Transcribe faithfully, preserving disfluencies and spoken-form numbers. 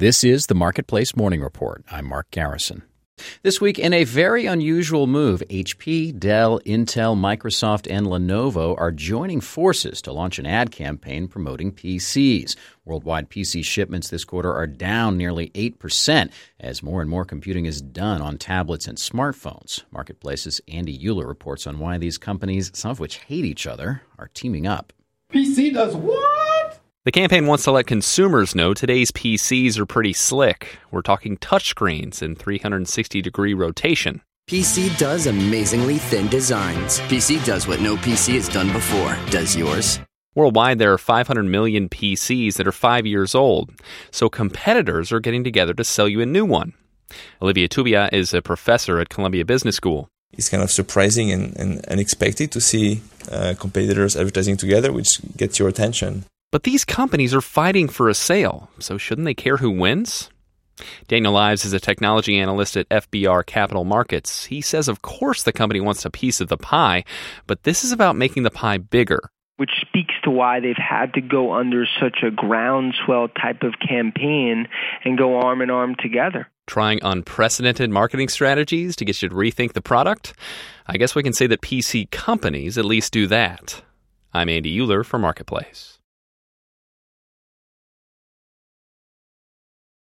This is the Marketplace Morning Report. I'm Mark Garrison. This week, in a very unusual move, H P, Dell, Intel, Microsoft, and Lenovo are joining forces to launch an ad campaign promoting P Cs. Worldwide P C shipments this quarter are down nearly eight percent as more and more computing is done on tablets and smartphones. Marketplace's Andy Euler reports on why these companies, some of which hate each other, are teaming up. P C does what? The campaign wants to let consumers know today's P Cs are pretty slick. We're talking touchscreens in three hundred sixty degree rotation. P C does amazingly thin designs. P C does what no P C has done before. Does yours? Worldwide, there are five hundred million P Cs that are five years old, so competitors are getting together to sell you a new one. Olivier Toubia is a professor at Columbia Business School. It's kind of surprising and, and unexpected to see uh, competitors advertising together, which gets your attention. But these companies are fighting for a sale, so shouldn't they care who wins? Daniel Ives is a technology analyst at F B R Capital Markets. He says, of course, the company wants a piece of the pie, but this is about making the pie bigger. Which speaks to why they've had to go under such a groundswell type of campaign and go arm in arm together. Trying unprecedented marketing strategies to get you to rethink the product? I guess we can say that P C companies at least do that. I'm Andy Euler for Marketplace.